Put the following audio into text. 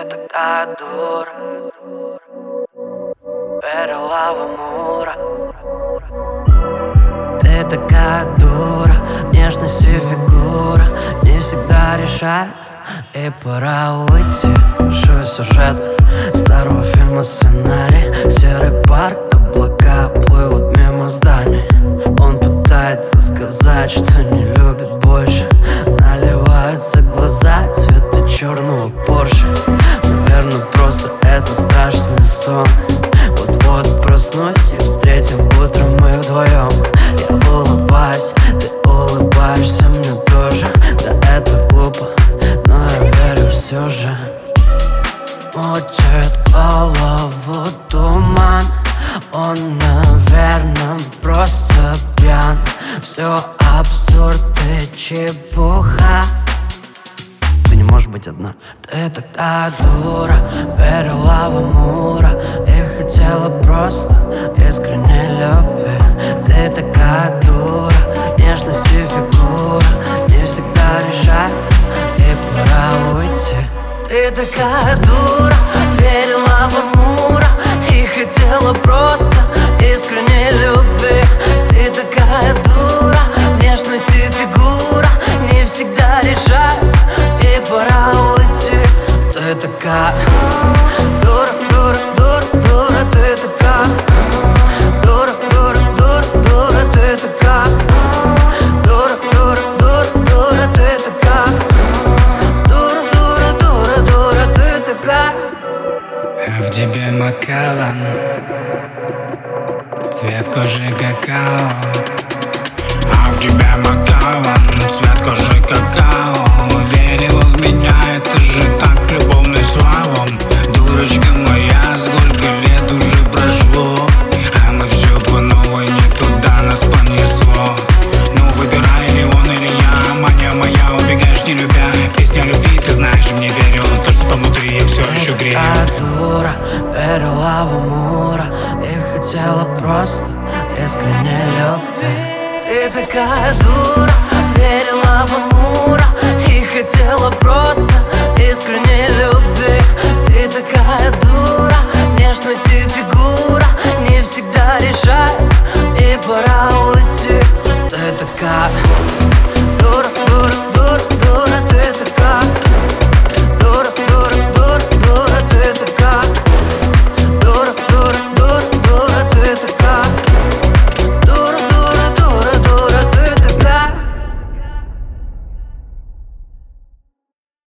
Ты такая дура, верила в Амура. Ты такая дура, внешность и фигура не всегда решает, и пора уйти. Большой сюжет старого фильма, сценарий. Серый парк, облака плывут мимо зданий. Он пытается сказать, что не любит больше. Наливаются глаза цвета черного Порше. Наверное, просто это страшный сон. Вот-вот проснусь и встретим утром мы вдвоем. Я улыбаюсь, ты улыбаешься мне тоже. Да это глупо, но я верю все же. Мучает голову туман. Он, наверное, просто пьян. Все абсурд и чепуха. Ты не можешь быть одна. Ты такая дура, верила в Амура и хотела просто искренней любви. Ты такая дура, нежность и фигура не всегда решает, и пора уйти. Ты такая дура, верила в Амура и хотела просто искренней любви. Ты такая дура, нежность и фигура не всегда решает, и пора уйти. Ты такая дура, дура, дура, дура. Ты такая дура, дура, дура, дура. Ты такая дура, дура, дура, дура. Ты такая дура, дура, дура, дура. Ты такая. В тебе макалан, цвет кожи какао. А в тебя макалан, цвет кожи какао. Верила в меня, это же так любовным словом. Дурочка моя, сколько лет уже прошло, а мы все по новой, не туда нас понесло. Ну выбирай, или он, или я. Мания моя, убегаешь не любя. Песня любви, ты знаешь, мне верю. То, что там внутри, я все еще грею. Ты дура, верила в Амура и хотела просто искренней любви. Ты такая дура, верила в Амура и хотела просто искренней любви. Ты такая дура, нежность и фигура не всегда решает, и пора уйти. Ты такая